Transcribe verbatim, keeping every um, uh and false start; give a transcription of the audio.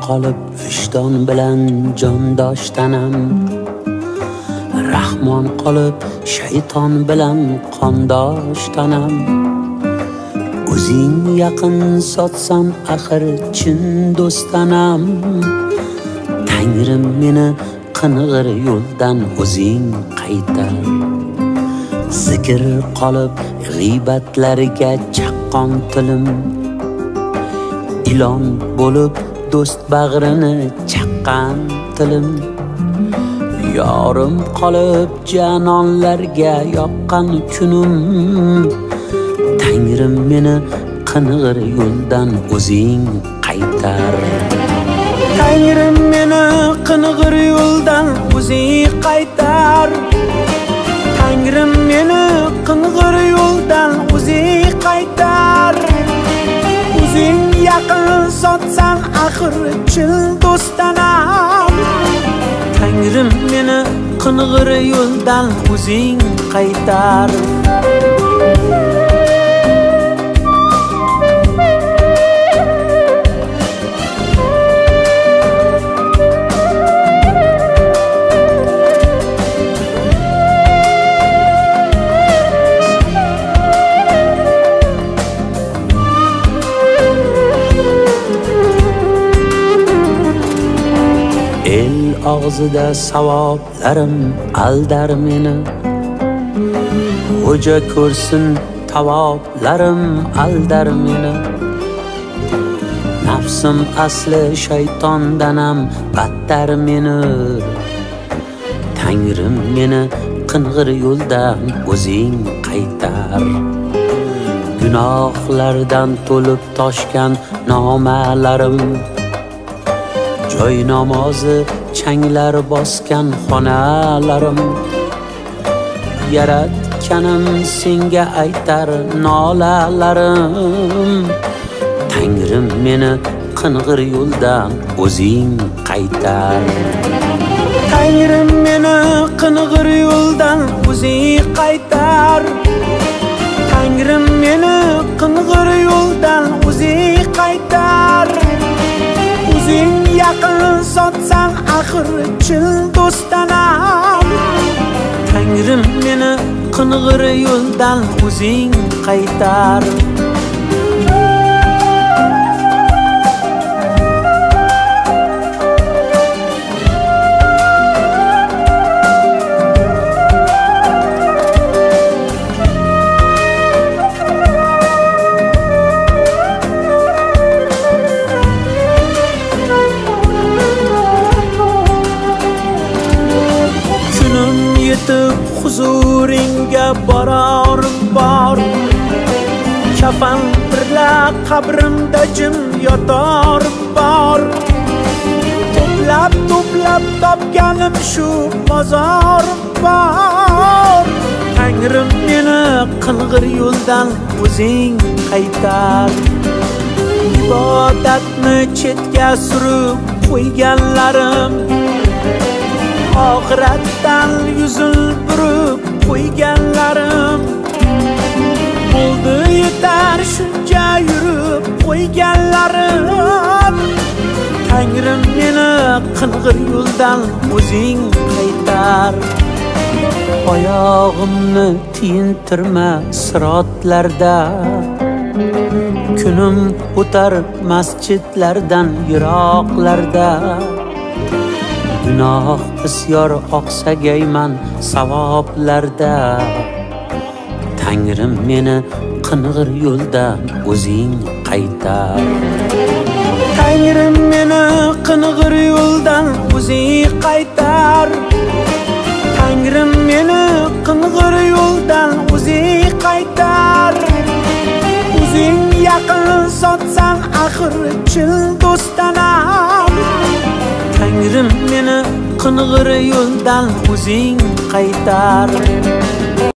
qolib vijdon bilan jondoshtanam, rahmon qolib shayton bilan qondoshtanam. O'zing yaqin sotsan axir chin do'stanam, Tangrim meni qing'ir yo'ldan o'zing qaytar. Zikr qolib g'iybatlariga chaqqon tilim, ilon bo'lib do'st bag'rini chaqqan tilim. Yorim qolib janonlarga yoqqan kunim, Tangrim meni qing'ir yo'ldan o'zing qaytar. Tangrim meni qing'ir yo'ldan o'zing qaytar. Tangrim meni qing'ir yo'ldan o'zing qaytar. O'zing yaqin sotsan axir chin do'stanam, Tangrim meni qing'ir yo'ldan o'zing qaytar. El og'zida savoblarim aldar meni, Xo'ja ko'rsin tavoblarim aldar meni. Nafsim asli shaytondanam battar meni, Tangrim meni qing'ir yo'ldan o'zing qaytar. Gunohlardan to'lib toshgan nomalarim, joy namozi changlar bosgan xonalarim. Yaratganim senga aytar nolalarim, Tangrim meni qing'ir yo'ldan o'zing qaytar. Tangrim meni qing'ir yo'ldan o'zing qaytar. Tangrim meni qing'ir yo'ldan o'zing qaytar. O'zing yaqin sotsan axir chin do'stanam, Tangrim meni qing'ir yo'ldan o'zing qaytar. Huzuringga borarim bor, kafan birla qabrimda jim yotarim bor. To'plab to'plab topganim shu mozorim bor. Tangrim meni qing'ir yo'ldan o'zing qaytar. Ibodatni chetga surib qo'yganlarim, oxiratdan yuzul burib qo'yganlarim, bo'ldi yetar shuncha yurib qo'yganlarim. Tangrim meni qing'ir yo'ldan o'zing qaytar. Oyog'imni tiyintirma sirotlarda, kunim o'tar masjidlardan yiroqlarda. Gunoh bisyor oqsagayman savoblarda, Tangrim meni qing'ir yo'ldan o'zing qaytar. Tangrim meni qing'ir yo'ldan o'zing qaytar. Tangrim meni qing'ir yo'ldan o'zing qaytar. O'zing yaqin sotsan axir chin do'stanam, Tangrim meni qing'ir yo'ldan o'zing qaytar.